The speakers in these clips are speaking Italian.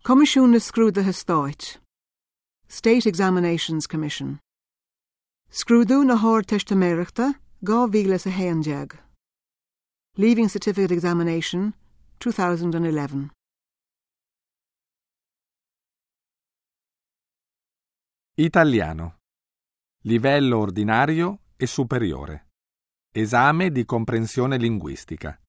Comisiún na Scrúdatha Stáit. State Examinations Commission. Scrúdú na Háir Teisteamíreachta 2011. Leaving Certificate Examination 2011. Italiano. Livello ordinario e superiore. Esame di comprensione linguistica.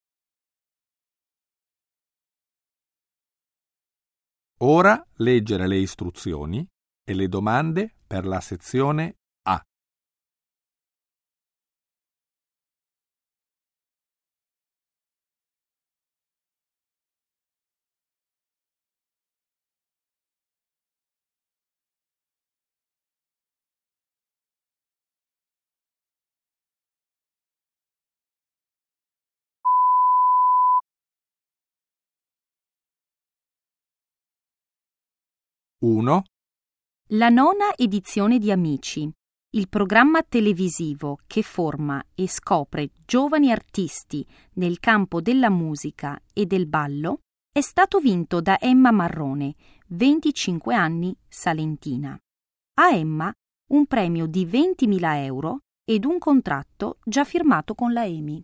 Ora leggere le istruzioni e le domande per la sezione A. Uno. La 9ª edizione di Amici, il programma televisivo che forma e scopre giovani artisti nel campo della musica e del ballo, è stato vinto da Emma Marrone, 25 anni, salentina. A Emma un premio di 20.000 euro ed un contratto già firmato con la EMI.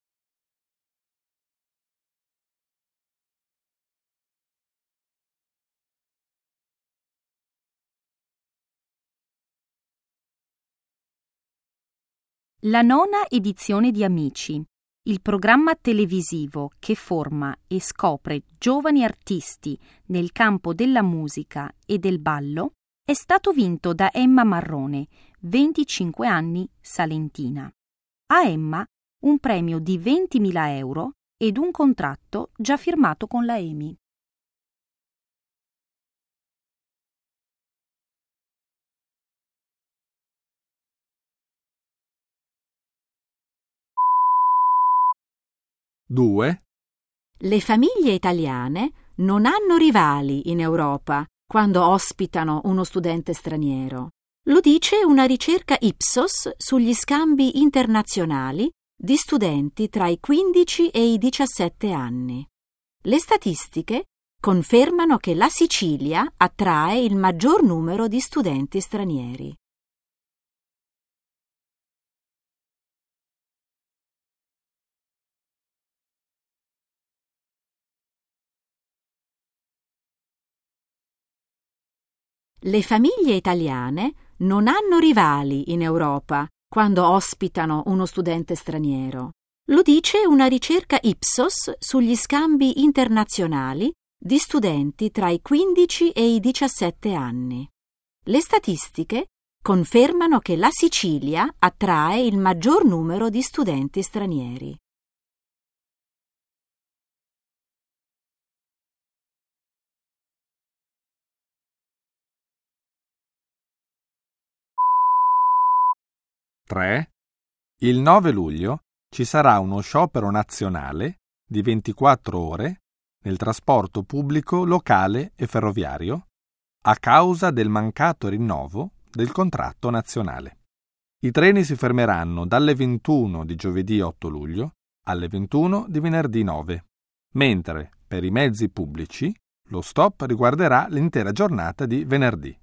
La 9ª edizione di Amici, il programma televisivo che forma e scopre giovani artisti nel campo della musica e del ballo, è stato vinto da Emma Marrone, 25 anni, salentina. A Emma un premio di 20.000 euro ed un contratto già firmato con la EMI. Due. Le famiglie italiane non hanno rivali in Europa quando ospitano uno studente straniero. Lo dice una ricerca Ipsos sugli scambi internazionali di studenti tra i 15 e i 17 anni. Le statistiche confermano che la Sicilia attrae il maggior numero di studenti stranieri. Le famiglie italiane non hanno rivali in Europa quando ospitano uno studente straniero. Lo dice una ricerca Ipsos sugli scambi internazionali di studenti tra i 15 e i 17 anni. Le statistiche confermano che la Sicilia attrae il maggior numero di studenti stranieri. Tre. Il 9 luglio ci sarà uno sciopero nazionale di 24 ore nel trasporto pubblico locale e ferroviario a causa del mancato rinnovo del contratto nazionale. I treni si fermeranno dalle 21 di giovedì 8 luglio alle 21 di venerdì 9, mentre per i mezzi pubblici lo stop riguarderà l'intera giornata di venerdì.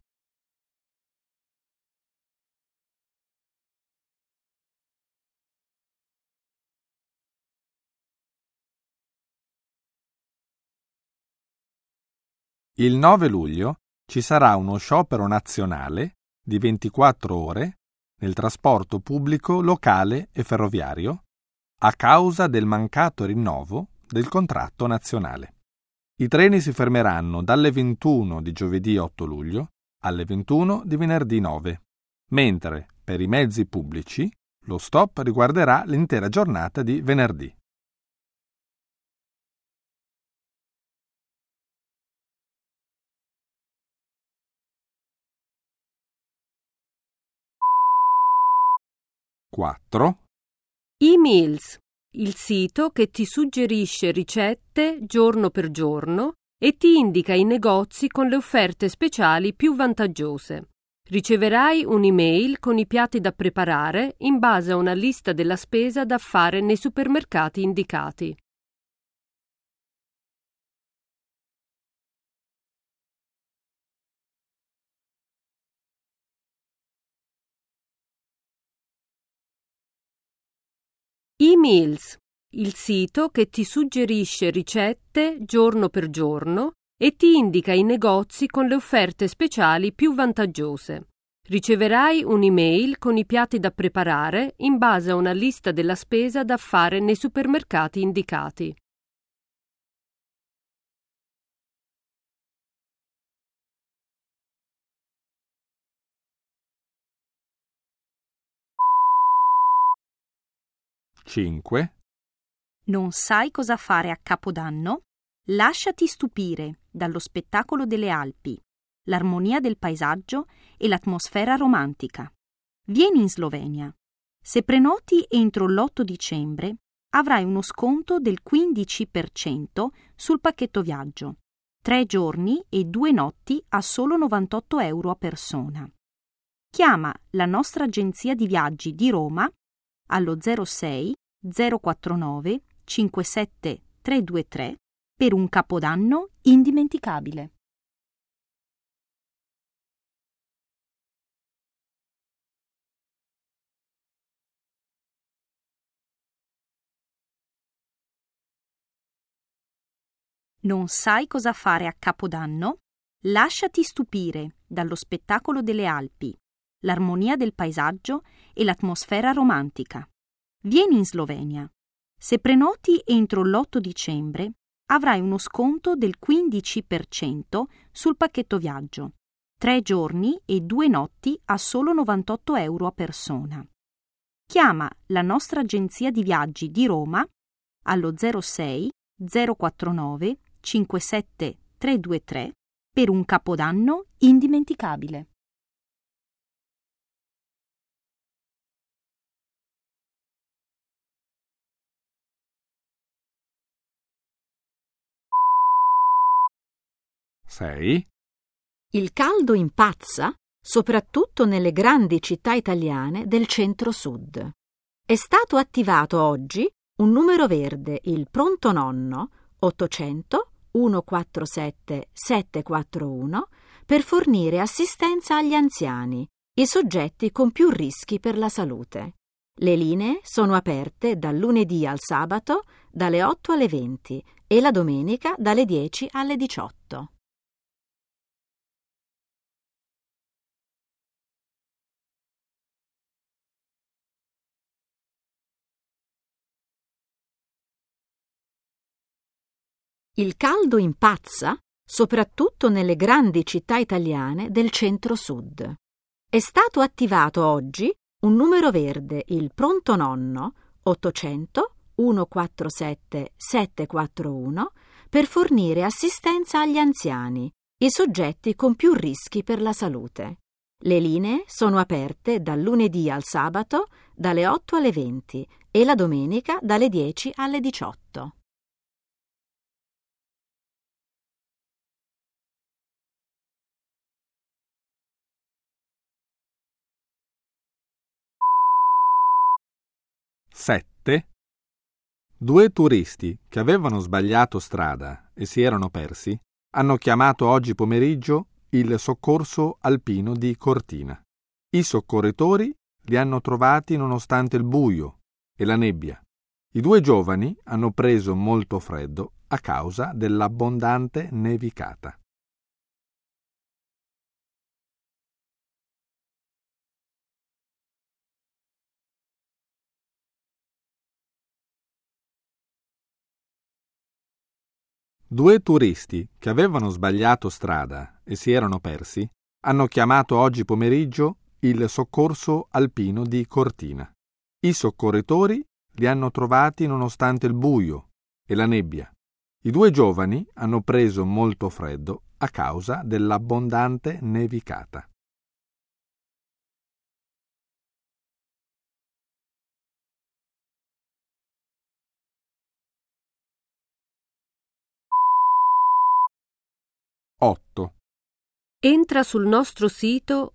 Il 9 luglio ci sarà uno sciopero nazionale di 24 ore nel trasporto pubblico locale e ferroviario a causa del mancato rinnovo del contratto nazionale. I treni si fermeranno dalle 21 di giovedì 8 luglio alle 21 di venerdì 9, mentre per i mezzi pubblici lo stop riguarderà l'intera giornata di venerdì. Quattro. E-Meals, il sito che ti suggerisce ricette giorno per giorno e ti indica i negozi con le offerte speciali più vantaggiose. Riceverai un'email con i piatti da preparare in base a una lista della spesa da fare nei supermercati indicati. E-Meals, il sito che ti suggerisce ricette giorno per giorno e ti indica i negozi con le offerte speciali più vantaggiose. Riceverai un'email con i piatti da preparare in base a una lista della spesa da fare nei supermercati indicati. Cinque. Non sai cosa fare a Capodanno? Lasciati stupire dallo spettacolo delle Alpi, l'armonia del paesaggio e l'atmosfera romantica. Vieni in Slovenia. Se prenoti entro l'8 dicembre, avrai uno sconto del 15% sul pacchetto viaggio. 3 giorni e 2 notti a solo 98 euro a persona. Chiama la nostra agenzia di viaggi di Roma allo 06 049 57 323 per un Capodanno indimenticabile. Non sai cosa fare a Capodanno? Lasciati stupire dallo spettacolo delle Alpi, l'armonia del paesaggio e l'atmosfera romantica. Vieni in Slovenia. Se prenoti entro l'8 dicembre, avrai uno sconto del 15% sul pacchetto viaggio. 3 giorni e 2 notti a solo 98 euro a persona. Chiama la nostra agenzia di viaggi di Roma allo 06 049 57 323 per un Capodanno indimenticabile. Sei. Il caldo impazza soprattutto nelle grandi città italiane del centro-sud. È stato attivato oggi un numero verde, il Pronto Nonno 800 147 741, per fornire assistenza agli anziani, i soggetti con più rischi per la salute. Le linee sono aperte dal lunedì al sabato dalle 8 alle 20 e la domenica dalle 10 alle 18. Il caldo impazza soprattutto nelle grandi città italiane del centro-sud. È stato attivato oggi un numero verde, il Pronto Nonno 800 147 741, per fornire assistenza agli anziani, i soggetti con più rischi per la salute. Le linee sono aperte dal lunedì al sabato dalle 8 alle 20 e la domenica dalle 10 alle 18. Sette. Due turisti che avevano sbagliato strada e si erano persi hanno chiamato oggi pomeriggio il soccorso alpino di Cortina. I soccorritori li hanno trovati nonostante il buio e la nebbia. I due giovani hanno preso molto freddo a causa dell'abbondante nevicata. Due turisti che avevano sbagliato strada e si erano persi hanno chiamato oggi pomeriggio il soccorso alpino di Cortina. I soccorritori li hanno trovati nonostante il buio e la nebbia. I due giovani hanno preso molto freddo a causa dell'abbondante nevicata. Otto. Entra sul nostro sito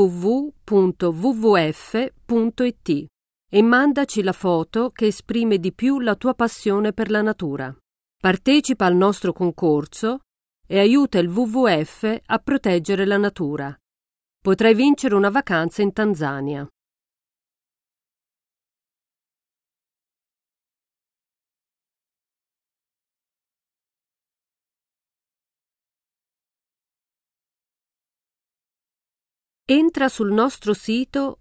www.wwf.it e mandaci la foto che esprime di più la tua passione per la natura. Partecipa al nostro concorso e aiuta il WWF a proteggere la natura. Potrai vincere una vacanza in Tanzania. Entra sul nostro sito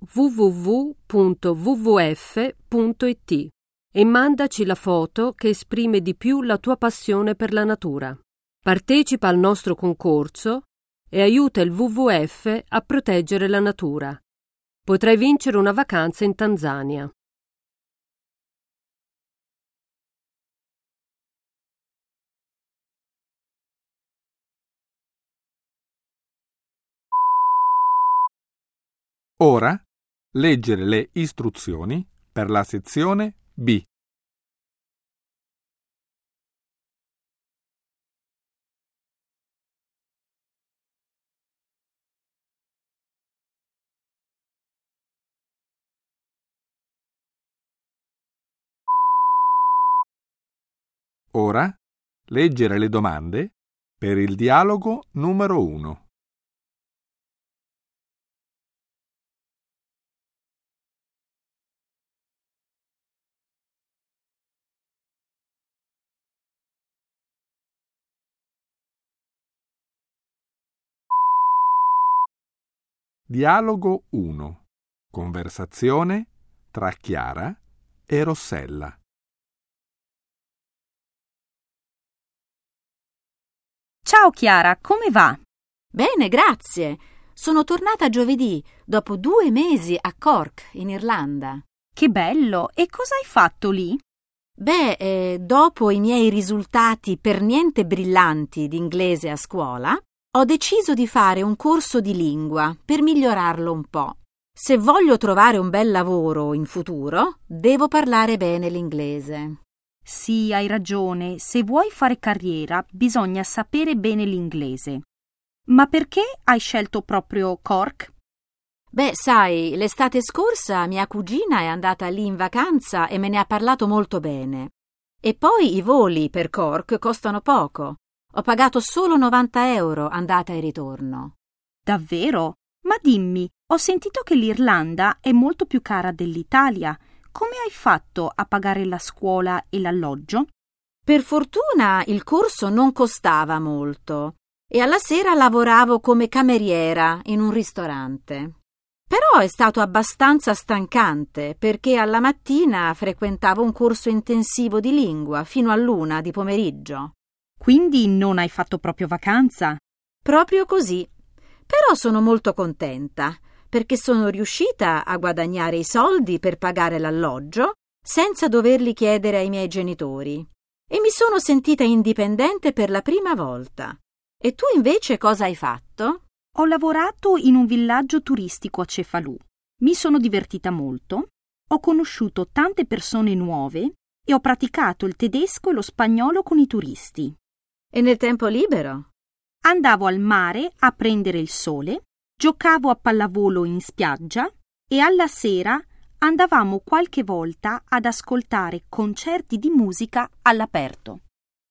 www.wwf.it e mandaci la foto che esprime di più la tua passione per la natura. Partecipa al nostro concorso e aiuta il WWF a proteggere la natura. Potrai vincere una vacanza in Tanzania. Ora, leggere le istruzioni per la sezione B. Ora, leggere le domande per il dialogo numero 1. Dialogo 1. Conversazione tra Chiara e Rossella. Ciao Chiara, come va? Bene, grazie. Sono tornata giovedì, dopo 2 mesi a Cork, in Irlanda. Che bello! E cosa hai fatto lì? Dopo i miei risultati per niente brillanti di inglese a scuola, ho deciso di fare un corso di lingua per migliorarlo un po'. Se voglio trovare un bel lavoro in futuro, devo parlare bene l'inglese. Sì, hai ragione. Se vuoi fare carriera, bisogna sapere bene l'inglese. Ma perché hai scelto proprio Cork? Sai, l'estate scorsa mia cugina è andata lì in vacanza e me ne ha parlato molto bene. E poi i voli per Cork costano poco. Ho pagato solo 90 euro andata e ritorno. Davvero? Ma dimmi, ho sentito che l'Irlanda è molto più cara dell'Italia. Come hai fatto a pagare la scuola e l'alloggio? Per fortuna il corso non costava molto e alla sera lavoravo come cameriera in un ristorante. Però è stato abbastanza stancante perché alla mattina frequentavo un corso intensivo di lingua fino all'1 di pomeriggio. Quindi non hai fatto proprio vacanza? Proprio così. Però sono molto contenta perché sono riuscita a guadagnare i soldi per pagare l'alloggio senza doverli chiedere ai miei genitori e mi sono sentita indipendente per la prima volta. E tu invece cosa hai fatto? Ho lavorato in un villaggio turistico a Cefalù. Mi sono divertita molto, ho conosciuto tante persone nuove e ho praticato il tedesco e lo spagnolo con i turisti. E nel tempo libero? Andavo al mare a prendere il sole, giocavo a pallavolo in spiaggia e alla sera andavamo qualche volta ad ascoltare concerti di musica all'aperto.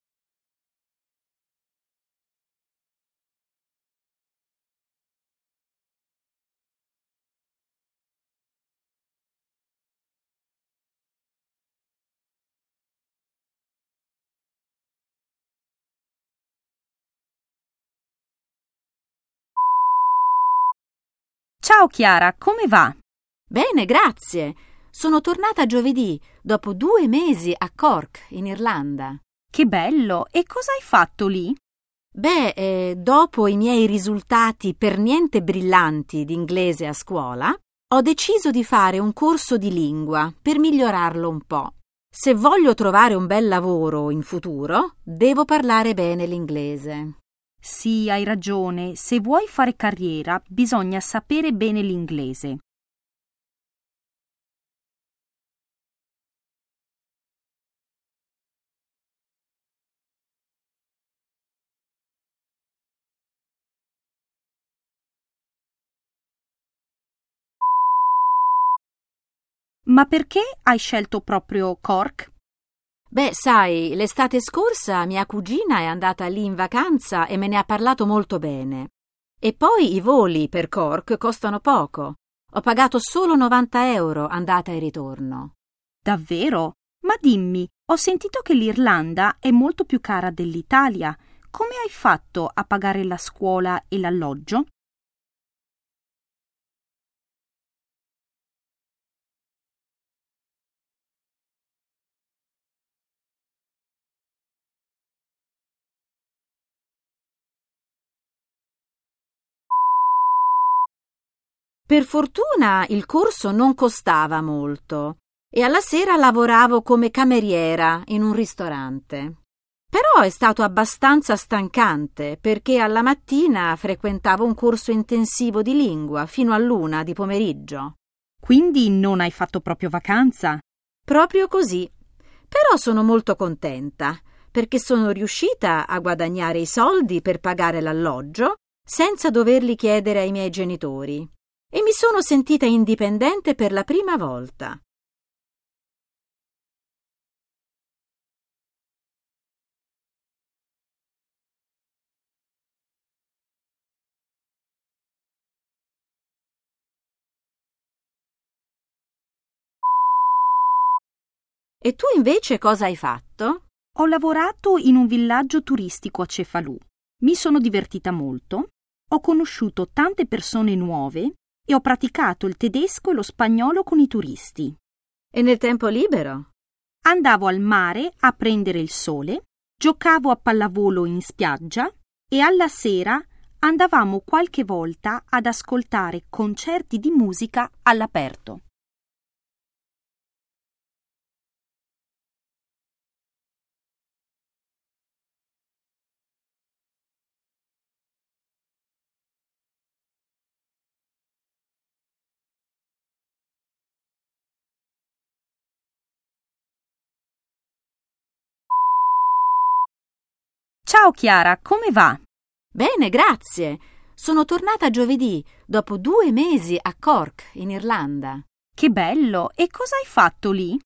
Ciao Chiara, come va? Bene, grazie. Sono tornata giovedì, dopo 2 mesi a Cork, in Irlanda. Che bello! E cosa hai fatto lì? Dopo i miei risultati per niente brillanti di inglese a scuola, ho deciso di fare un corso di lingua per migliorarlo un po'. Se voglio trovare un bel lavoro in futuro, devo parlare bene l'inglese. Sì, hai ragione. Se vuoi fare carriera, bisogna sapere bene l'inglese. Ma perché hai scelto proprio Cork? Sai, l'estate scorsa mia cugina è andata lì in vacanza e me ne ha parlato molto bene. E poi i voli per Cork costano poco. Ho pagato solo 90 euro andata e ritorno. Davvero? Ma dimmi, ho sentito che l'Irlanda è molto più cara dell'Italia. Come hai fatto a pagare la scuola e l'alloggio? Per fortuna il corso non costava molto e alla sera lavoravo come cameriera in un ristorante. Però è stato abbastanza stancante perché alla mattina frequentavo un corso intensivo di lingua fino all'1 di pomeriggio. Quindi non hai fatto proprio vacanza? Proprio così. Però sono molto contenta perché sono riuscita a guadagnare i soldi per pagare l'alloggio senza doverli chiedere ai miei genitori e mi sono sentita indipendente per la prima volta. E tu invece cosa hai fatto? Ho lavorato in un villaggio turistico a Cefalù. Mi sono divertita molto, ho conosciuto tante persone nuove e ho praticato il tedesco e lo spagnolo con i turisti. E nel tempo libero? Andavo al mare a prendere il sole, giocavo a pallavolo in spiaggia e alla sera andavamo qualche volta ad ascoltare concerti di musica all'aperto. Ciao Chiara, come va? Bene, grazie. Sono tornata giovedì, dopo 2 mesi a Cork, in Irlanda. Che bello! E cosa hai fatto lì?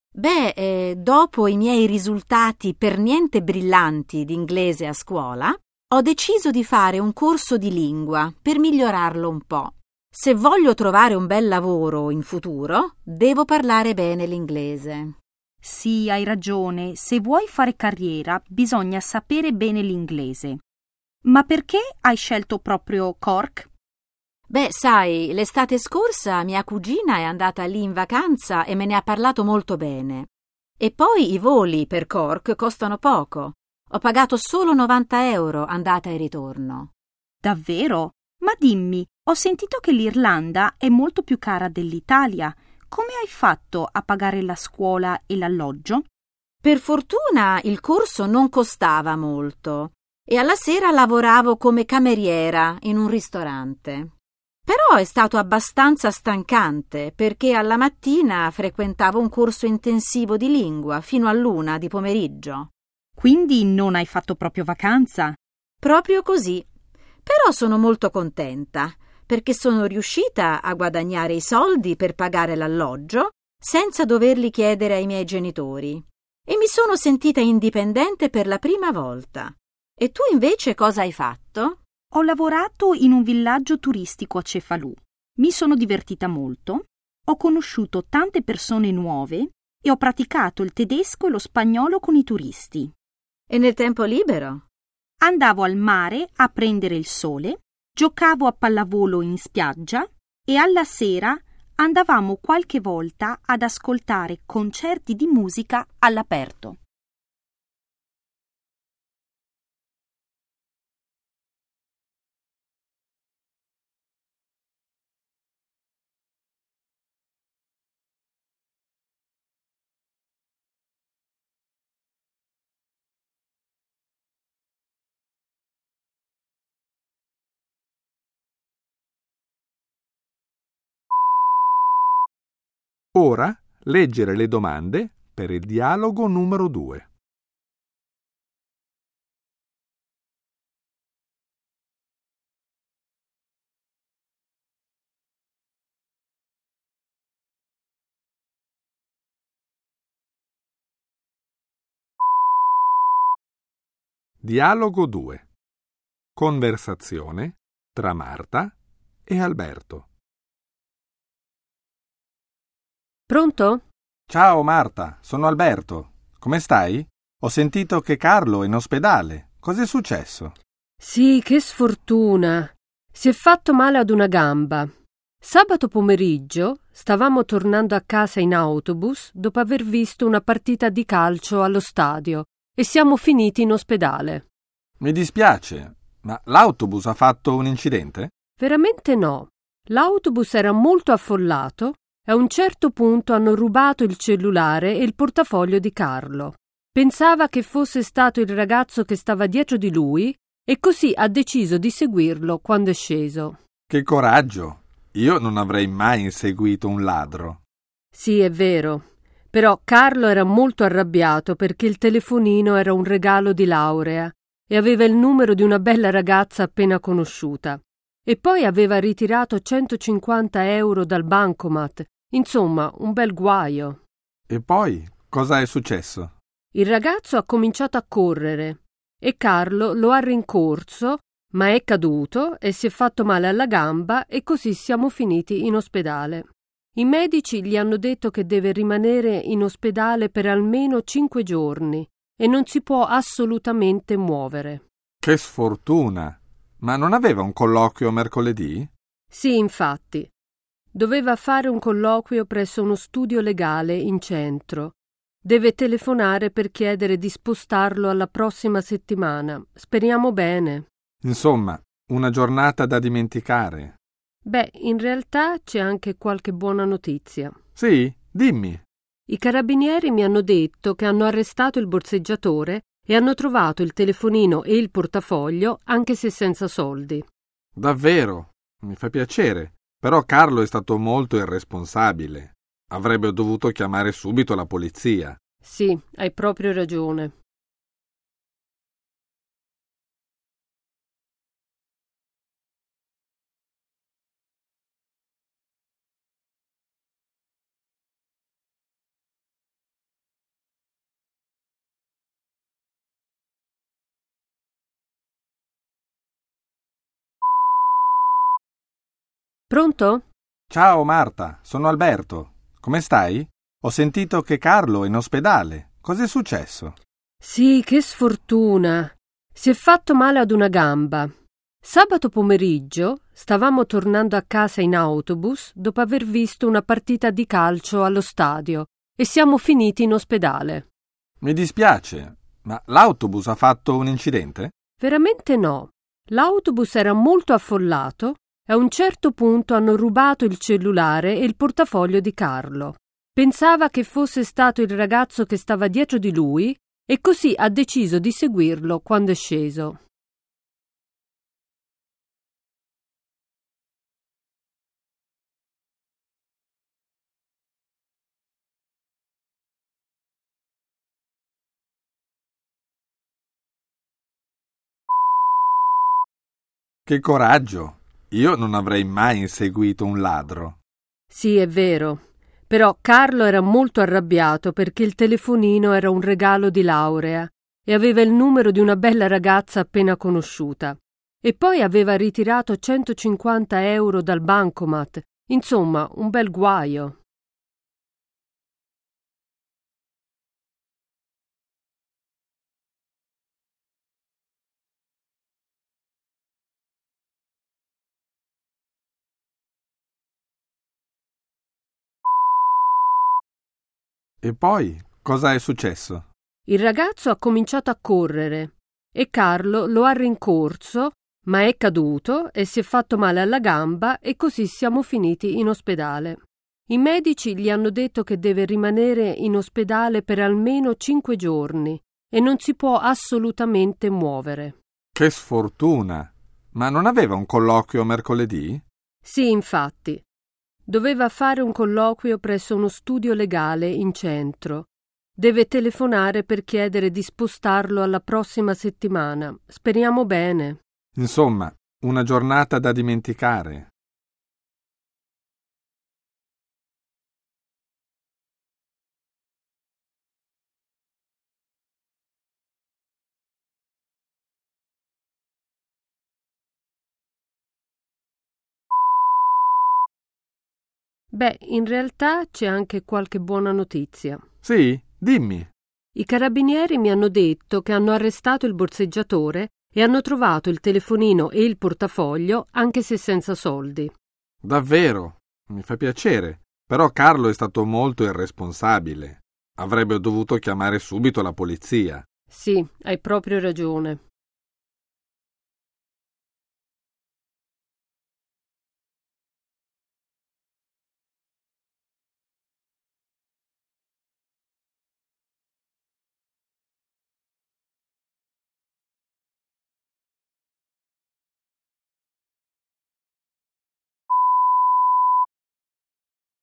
Dopo i miei risultati per niente brillanti di inglese a scuola, ho deciso di fare un corso di lingua per migliorarlo un po'. Se voglio trovare un bel lavoro in futuro, devo parlare bene l'inglese. Sì, hai ragione, se vuoi fare carriera bisogna sapere bene l'inglese. Ma perché hai scelto proprio Cork? Sai, l'estate scorsa mia cugina è andata lì in vacanza e me ne ha parlato molto bene. E poi i voli per Cork costano poco. Ho pagato solo 90 euro andata e ritorno. Davvero? Ma dimmi, ho sentito che l'Irlanda è molto più cara dell'Italia. Come hai fatto a pagare la scuola e l'alloggio? Per fortuna il corso non costava molto e alla sera lavoravo come cameriera in un ristorante. Però è stato abbastanza stancante perché alla mattina frequentavo un corso intensivo di lingua fino all'1 di pomeriggio. Quindi non hai fatto proprio vacanza? Proprio così. Però sono molto contenta perché sono riuscita a guadagnare i soldi per pagare l'alloggio senza doverli chiedere ai miei genitori e mi sono sentita indipendente per la prima volta. E tu invece cosa hai fatto? Ho lavorato in un villaggio turistico a Cefalù. Mi sono divertita molto, ho conosciuto tante persone nuove e ho praticato il tedesco e lo spagnolo con i turisti. E nel tempo libero? Andavo al mare a prendere il sole, giocavo a pallavolo in spiaggia e alla sera andavamo qualche volta ad ascoltare concerti di musica all'aperto. Ora leggere le domande per il dialogo numero 2. Dialogo 2. Conversazione tra Marta e Alberto. Pronto? Ciao Marta, sono Alberto. Come stai? Ho sentito che Carlo è in ospedale. Cos'è successo? Sì, che sfortuna. Si è fatto male ad una gamba. Sabato pomeriggio stavamo tornando a casa in autobus dopo aver visto una partita di calcio allo stadio e siamo finiti in ospedale. Mi dispiace, ma l'autobus ha fatto un incidente? Veramente no. L'autobus era molto affollato e a un certo punto hanno rubato il cellulare e il portafoglio di Carlo. Pensava che fosse stato il ragazzo che stava dietro di lui e così ha deciso di seguirlo quando è sceso. Che coraggio! Io non avrei mai inseguito un ladro. Sì, è vero. Però Carlo era molto arrabbiato perché il telefonino era un regalo di laurea e aveva il numero di una bella ragazza appena conosciuta. E poi aveva ritirato 150 euro dal bancomat. Insomma, un bel guaio. E poi, cosa è successo? Il ragazzo ha cominciato a correre e Carlo lo ha rincorso, ma è caduto e si è fatto male alla gamba e così siamo finiti in ospedale. I medici gli hanno detto che deve rimanere in ospedale per almeno 5 giorni e non si può assolutamente muovere. Che sfortuna! Ma non aveva un colloquio mercoledì? Sì, infatti. Doveva fare un colloquio presso uno studio legale in centro. Deve telefonare per chiedere di spostarlo alla prossima settimana. Speriamo bene. Insomma, una giornata da dimenticare. Beh, in realtà c'è anche qualche buona notizia. Sì, dimmi. I carabinieri mi hanno detto che hanno arrestato il borseggiatore e hanno trovato il telefonino e il portafoglio, anche se senza soldi. Davvero? Mi fa piacere. Però Carlo è stato molto irresponsabile. Avrebbe dovuto chiamare subito la polizia. Sì, hai proprio ragione. Pronto? Ciao Marta, sono Alberto. Come stai? Ho sentito che Carlo è in ospedale. Cos'è successo? Sì, che sfortuna. Si è fatto male ad una gamba. Sabato pomeriggio stavamo tornando a casa in autobus dopo aver visto una partita di calcio allo stadio e siamo finiti in ospedale. Mi dispiace, ma l'autobus ha fatto un incidente? Veramente no. L'autobus era molto affollato e a un certo punto hanno rubato il cellulare e il portafoglio di Carlo. Pensava che fosse stato il ragazzo che stava dietro di lui e così ha deciso di seguirlo quando è sceso. Che coraggio! Io non avrei mai inseguito un ladro. Sì, è vero. Però Carlo era molto arrabbiato perché il telefonino era un regalo di laurea e aveva il numero di una bella ragazza appena conosciuta. E poi aveva ritirato 150 euro dal bancomat. Insomma, un bel guaio. E poi, cosa è successo? Il ragazzo ha cominciato a correre e Carlo lo ha rincorso, ma è caduto e si è fatto male alla gamba e così siamo finiti in ospedale. I medici gli hanno detto che deve rimanere in ospedale per almeno 5 giorni e non si può assolutamente muovere. Che sfortuna! Ma non aveva un colloquio mercoledì? Sì, infatti. Doveva fare un colloquio presso uno studio legale in centro. Deve telefonare per chiedere di spostarlo alla prossima settimana. Speriamo bene. Insomma, una giornata da dimenticare. Beh, in realtà c'è anche qualche buona notizia. Sì, dimmi. I carabinieri mi hanno detto che hanno arrestato il borseggiatore e hanno trovato il telefonino e il portafoglio, anche se senza soldi. Davvero? Mi fa piacere. Però Carlo è stato molto irresponsabile. Avrebbe dovuto chiamare subito la polizia. Sì, hai proprio ragione.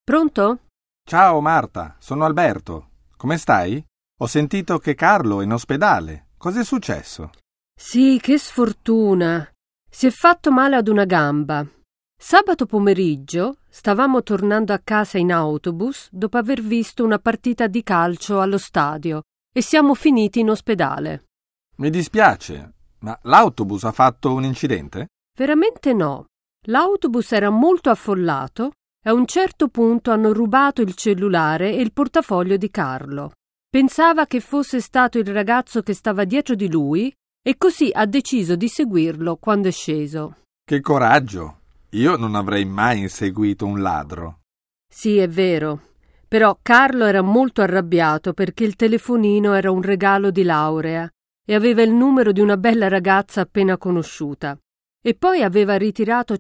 Pronto? Ciao Marta, sono Alberto. Come stai? Ho sentito che Carlo è in ospedale. Cos'è successo? Sì, che sfortuna. Si è fatto male ad una gamba. Sabato pomeriggio stavamo tornando a casa in autobus dopo aver visto una partita di calcio allo stadio e siamo finiti in ospedale. Mi dispiace, ma l'autobus ha fatto un incidente? Veramente no. L'autobus era molto affollato e a un certo punto hanno rubato il cellulare e il portafoglio di Carlo. Pensava che fosse stato il ragazzo che stava dietro di lui e così ha deciso di seguirlo quando è sceso. Che coraggio! Io non avrei mai inseguito un ladro. Sì, è vero. Però Carlo era molto arrabbiato perché il telefonino era un regalo di laurea e aveva il numero di una bella ragazza appena conosciuta. E poi aveva ritirato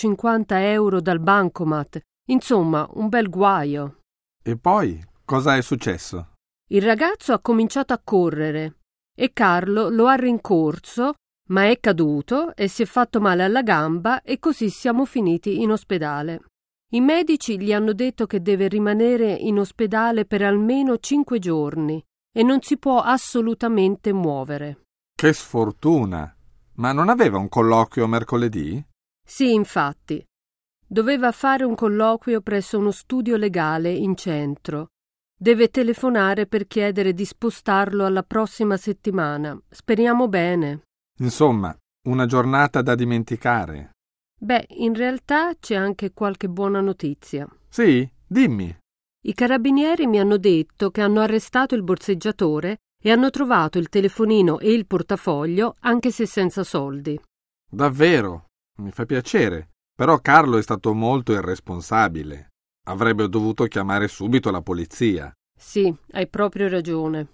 150 euro dal bancomat. Insomma, un bel guaio. E poi, cosa è successo? Il ragazzo ha cominciato a correre e Carlo lo ha rincorso, ma è caduto e si è fatto male alla gamba e così siamo finiti in ospedale. I medici gli hanno detto che deve rimanere in ospedale per almeno 5 giorni e non si può assolutamente muovere. Che sfortuna! Ma non aveva un colloquio mercoledì? Sì, infatti. Doveva fare un colloquio presso uno studio legale in centro. Deve telefonare per chiedere di spostarlo alla prossima settimana. Speriamo bene. Insomma, una giornata da dimenticare. Beh, in realtà c'è anche qualche buona notizia. Sì, dimmi. I carabinieri mi hanno detto che hanno arrestato il borseggiatore e hanno trovato il telefonino e il portafoglio, anche se senza soldi. Davvero? Mi fa piacere. Però Carlo è stato molto irresponsabile. Avrebbe dovuto chiamare subito la polizia. Sì, hai proprio ragione.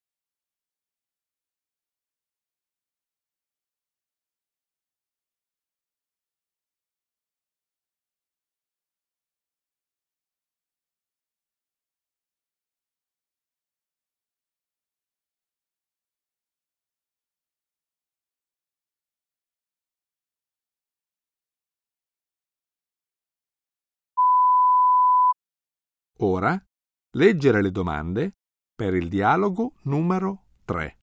Ora, leggere le domande per il dialogo numero 3.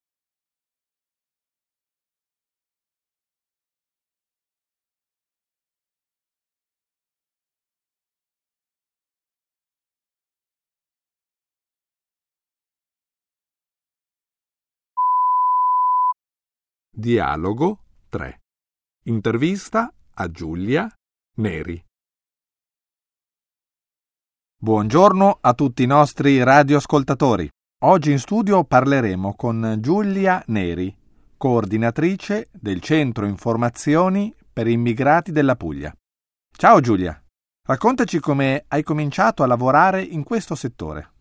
Dialogo 3. Intervista a Giulia Neri. Buongiorno a tutti i nostri radioascoltatori. Oggi in studio parleremo con Giulia Neri, coordinatrice del Centro Informazioni per Immigrati della Puglia. Ciao Giulia, raccontaci come hai cominciato a lavorare in questo settore.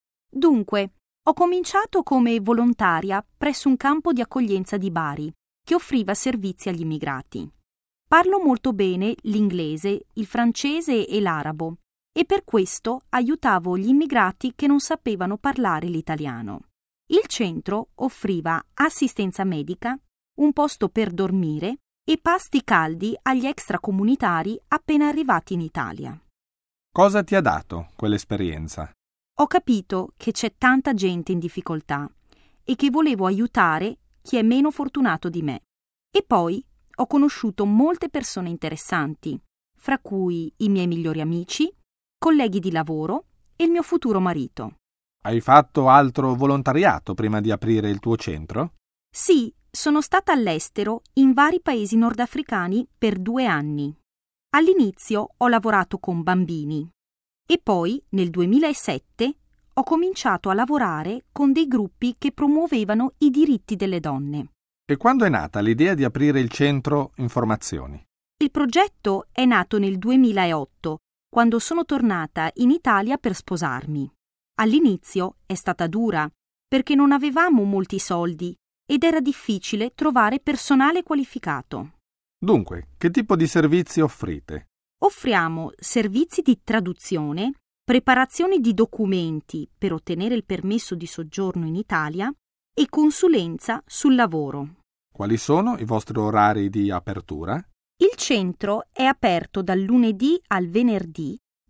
Dunque, ho cominciato come volontaria presso un campo di accoglienza di Bari, che offriva servizi agli immigrati. Parlo molto bene l'inglese, il francese e l'arabo, e per questo aiutavo gli immigrati che non sapevano parlare l'italiano. Il centro offriva assistenza medica, un posto per dormire e pasti caldi agli extracomunitari appena arrivati in Italia. Cosa ti ha dato quell'esperienza? Ho capito che c'è tanta gente in difficoltà e che volevo aiutare chi è meno fortunato di me. E poi ho conosciuto molte persone interessanti, fra cui i miei migliori amici, colleghi di lavoro e il mio futuro marito. Hai fatto altro volontariato prima di aprire il tuo centro? Sì, sono stata all'estero in vari paesi nordafricani per 2 anni. All'inizio ho lavorato con bambini e poi, nel 2007, ho cominciato a lavorare con dei gruppi che promuovevano i diritti delle donne. E quando è nata l'idea di aprire il Centro Informazioni? Il progetto è nato nel 2008, quando sono tornata in Italia per sposarmi. All'inizio è stata dura, perché non avevamo molti soldi ed era difficile trovare personale qualificato. Dunque, che tipo di servizi offrite? Offriamo servizi di traduzione, preparazione di documenti per ottenere il permesso di soggiorno in Italia e consulenza sul lavoro. Quali sono i vostri orari di apertura? Il centro è aperto dal lunedì al venerdì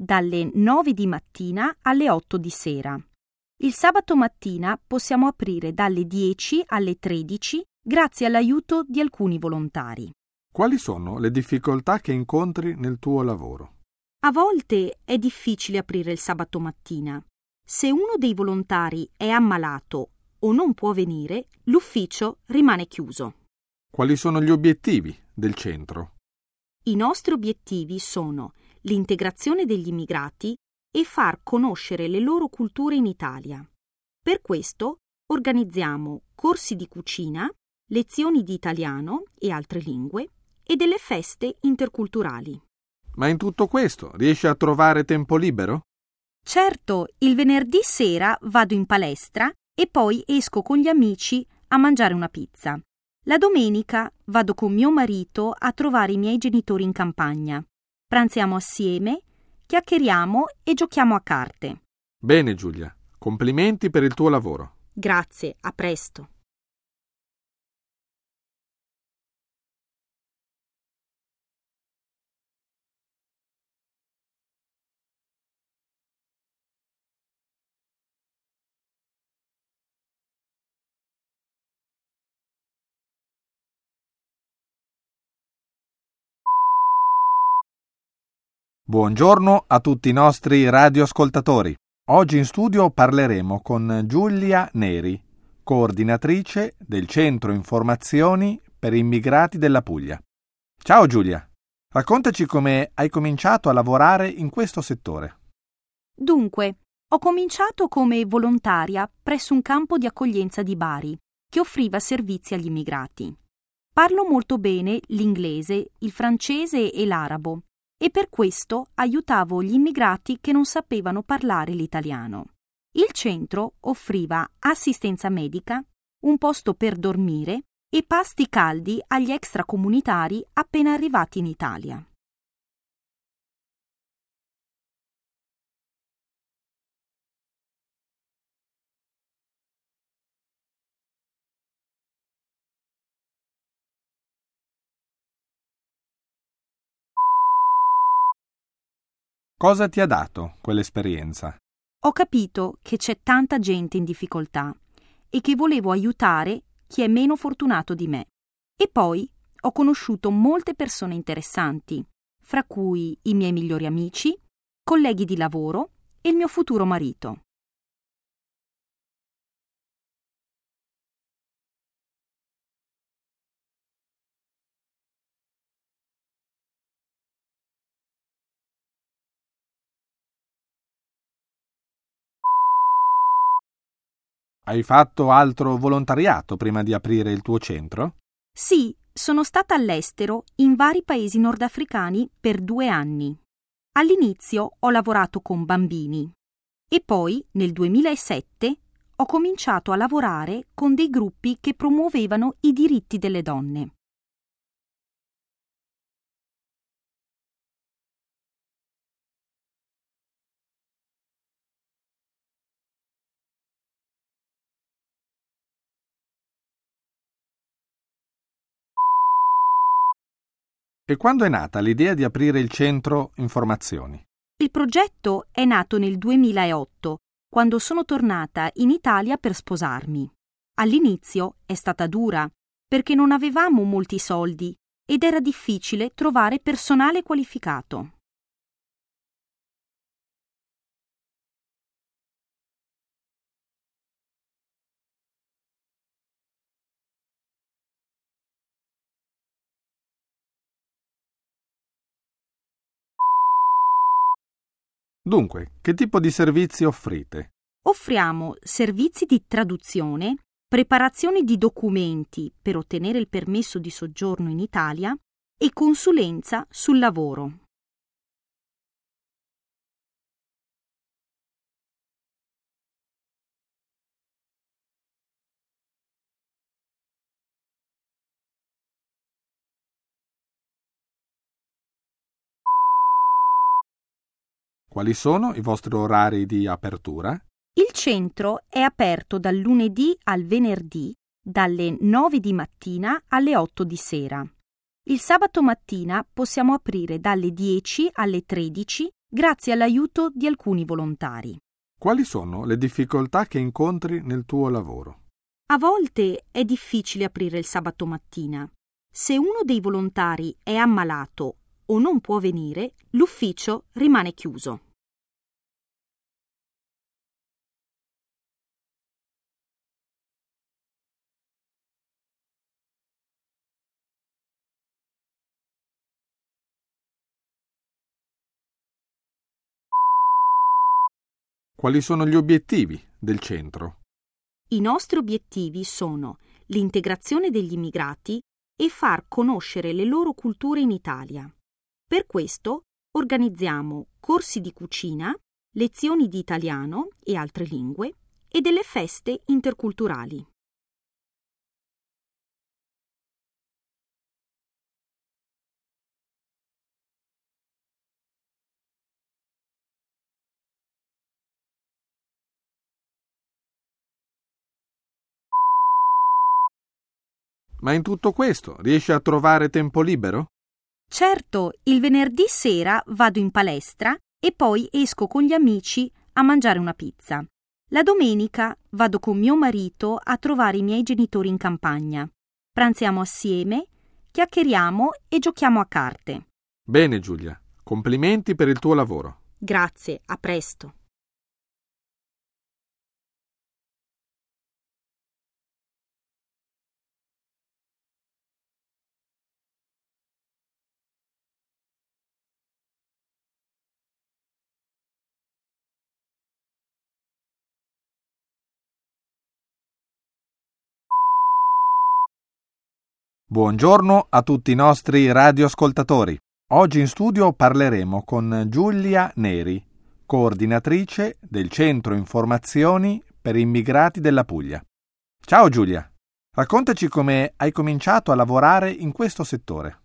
dalle 9 di mattina alle 8 di sera. Il sabato mattina possiamo aprire dalle 10 alle 13 grazie all'aiuto di alcuni volontari. Quali sono le difficoltà che incontri nel tuo lavoro? A volte è difficile aprire il sabato mattina. Se uno dei volontari è ammalato o non può venire, l'ufficio rimane chiuso. Quali sono gli obiettivi del centro? I nostri obiettivi sono l'integrazione degli immigrati e far conoscere le loro culture in Italia. Per questo organizziamo corsi di cucina, lezioni di italiano e altre lingue e delle feste interculturali. Ma in tutto questo riesci a trovare tempo libero? Certo, il venerdì sera vado in palestra e poi esco con gli amici a mangiare una pizza. La domenica vado con mio marito a trovare i miei genitori in campagna. Pranziamo assieme, chiacchieriamo e giochiamo a carte. Bene Giulia, complimenti per il tuo lavoro. Grazie, a presto. Buongiorno a tutti i nostri radioascoltatori. Oggi in studio parleremo con Giulia Neri, coordinatrice del Centro Informazioni per Immigrati della Puglia. Ciao Giulia, raccontaci come hai cominciato a lavorare in questo settore. Dunque, ho cominciato come volontaria presso un campo di accoglienza di Bari, che offriva servizi agli immigrati. Parlo molto bene l'inglese, il francese e l'arabo, e per questo aiutavo gli immigrati che non sapevano parlare l'italiano. Il centro offriva assistenza medica, un posto per dormire e pasti caldi agli extracomunitari appena arrivati in Italia. Cosa ti ha dato quell'esperienza? Ho capito che c'è tanta gente in difficoltà e che volevo aiutare chi è meno fortunato di me. E poi ho conosciuto molte persone interessanti, fra cui i miei migliori amici, colleghi di lavoro e il mio futuro marito. Hai fatto altro volontariato prima di aprire il tuo centro? Sì, sono stata all'estero in vari paesi nordafricani per 2 anni. All'inizio ho lavorato con bambini e poi, nel 2007, ho cominciato a lavorare con dei gruppi che promuovevano i diritti delle donne. E quando è nata l'idea di aprire il Centro Informazioni? Il progetto è nato nel 2008, quando sono tornata in Italia per sposarmi. All'inizio è stata dura, perché non avevamo molti soldi ed era difficile trovare personale qualificato. Dunque, che tipo di servizi offrite? Offriamo servizi di traduzione, preparazione di documenti per ottenere il permesso di soggiorno in Italia e consulenza sul lavoro. Quali sono i vostri orari di apertura? Il centro è aperto dal lunedì al venerdì, dalle 9 di mattina alle 8 di sera. Il sabato mattina possiamo aprire dalle 10 alle 13 grazie all'aiuto di alcuni volontari. Quali sono le difficoltà che incontri nel tuo lavoro? A volte è difficile aprire il sabato mattina. Se uno dei volontari è ammalato o non può venire, l'ufficio rimane chiuso. Quali sono gli obiettivi del centro? I nostri obiettivi sono l'integrazione degli immigrati e far conoscere le loro culture in Italia. Per questo organizziamo corsi di cucina, lezioni di italiano e altre lingue e delle feste interculturali. Ma in tutto questo riesci a trovare tempo libero? Certo, il venerdì sera vado in palestra e poi esco con gli amici a mangiare una pizza. La domenica vado con mio marito a trovare i miei genitori in campagna. Pranziamo assieme, chiacchieriamo e giochiamo a carte. Bene, Giulia. Complimenti per il tuo lavoro. Grazie, a presto. Buongiorno a tutti i nostri radioascoltatori. Oggi in studio parleremo con Giulia Neri, coordinatrice del Centro Informazioni per Immigrati della Puglia. Ciao Giulia, raccontaci come hai cominciato a lavorare in questo settore.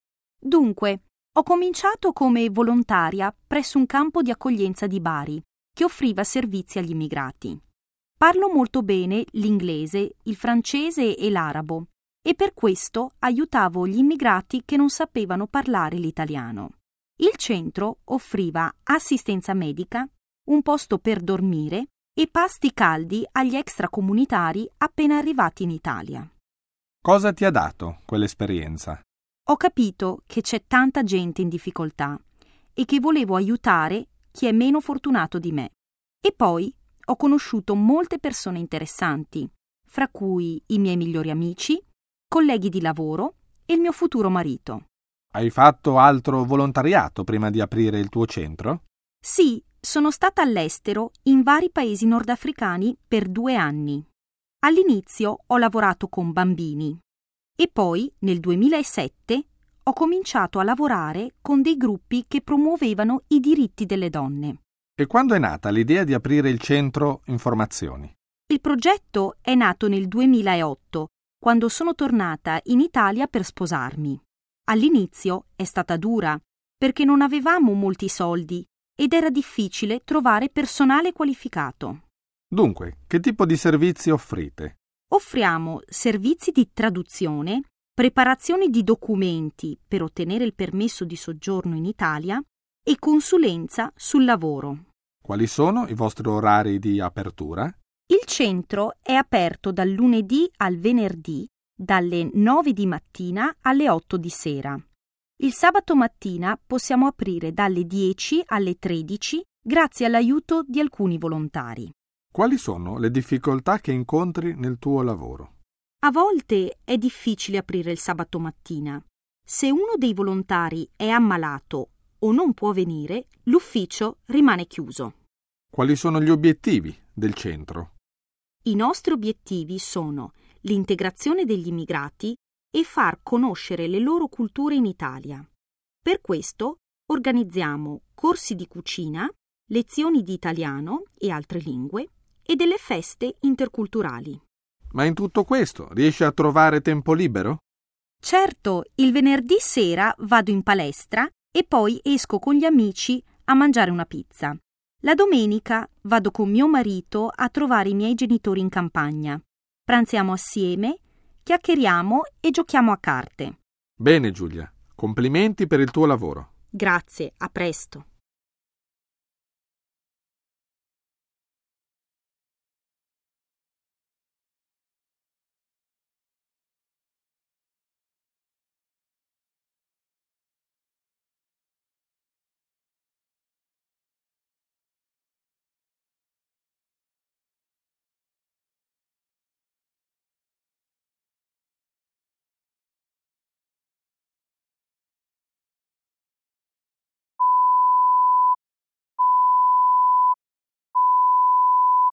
Dunque, ho cominciato come volontaria presso un campo di accoglienza di Bari, che offriva servizi agli immigrati. Parlo molto bene l'inglese, il francese e l'arabo, e per questo aiutavo gli immigrati che non sapevano parlare l'italiano. Il centro offriva assistenza medica, un posto per dormire e pasti caldi agli extracomunitari appena arrivati in Italia. Cosa ti ha dato quell'esperienza? Ho capito che c'è tanta gente in difficoltà e che volevo aiutare chi è meno fortunato di me. E poi ho conosciuto molte persone interessanti, fra cui i miei migliori amici, colleghi di lavoro e il mio futuro marito. Hai fatto altro volontariato prima di aprire il tuo centro? Sì, sono stata all'estero in vari paesi nordafricani per 2 anni. All'inizio ho lavorato con bambini e poi, nel 2007, ho cominciato a lavorare con dei gruppi che promuovevano i diritti delle donne. E quando è nata l'idea di aprire il Centro Informazioni? Il progetto è nato nel 2008, quando sono tornata in Italia per sposarmi. All'inizio è stata dura, perché non avevamo molti soldi ed era difficile trovare personale qualificato. Dunque, che tipo di servizi offrite? Offriamo servizi di traduzione, preparazione di documenti per ottenere il permesso di soggiorno in Italia e consulenza sul lavoro. Quali sono i vostri orari di apertura? Il centro è aperto dal lunedì al venerdì, dalle 9 di mattina alle 8 di sera. Il sabato mattina possiamo aprire dalle 10 alle 13 grazie all'aiuto di alcuni volontari. Quali sono le difficoltà che incontri nel tuo lavoro? A volte è difficile aprire il sabato mattina. Se uno dei volontari è ammalato o non può venire, l'ufficio rimane chiuso. Quali sono gli obiettivi del centro? I nostri obiettivi sono l'integrazione degli immigrati e far conoscere le loro culture in Italia. Per questo organizziamo corsi di cucina, lezioni di italiano e altre lingue e delle feste interculturali. Ma in tutto questo riesci a trovare tempo libero? Certo, il venerdì sera vado in palestra e poi esco con gli amici a mangiare una pizza. La domenica vado con mio marito a trovare i miei genitori in campagna. Pranziamo assieme, chiacchieriamo e giochiamo a carte. Bene Giulia, complimenti per il tuo lavoro. Grazie, a presto.